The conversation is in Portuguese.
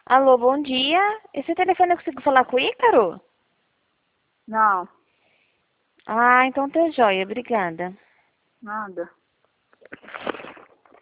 Alô, bom dia. Esse telefone eu consigo falar com o Ícaro? Não, Ah, então tá joia, obrigada. nada.